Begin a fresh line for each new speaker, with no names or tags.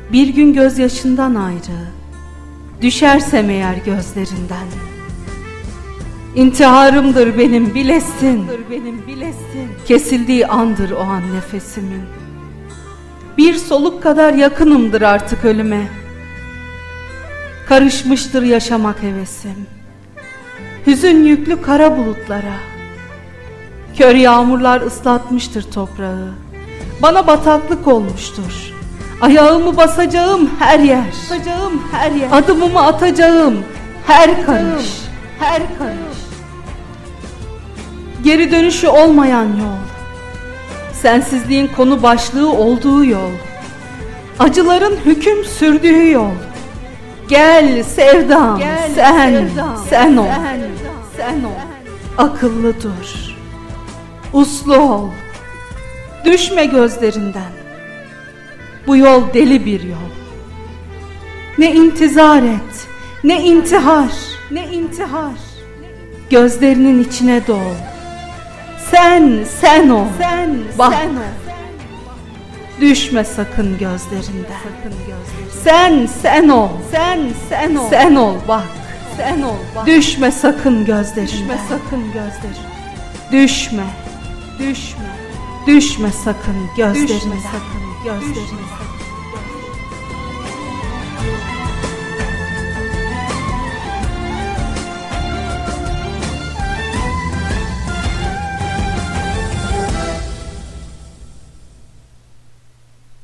Bir gün gözyaşından ayrı, düşersem eğer gözlerinden, İntiharımdır benim bilesin, kesildiği andır o an nefesimin. Bir soluk kadar yakınımdır artık ölüme, karışmıştır yaşamak hevesim. Hüzün yüklü kara bulutlara, kör yağmurlar ıslatmıştır toprağı. Bana bataklık olmuştur, ayağımı basacağım her yer, adımımı atacağım her karış. Geri dönüşü olmayan yol, sensizliğin konu başlığı olduğu yol, acıların hüküm sürdüğü yol. Gel sevdam, sen ol. Akıllı dur, uslu ol, düşme gözlerinden. Bu yol deli bir yol. Ne intizar et, ne intihar. Gözlerinin içine doğ. Sen ol. Bak. Düşme sakın gözlerinden. Sen ol. Sen ol bak. Düşme sakın gözlerinden. Düşme sakın gözlerinden.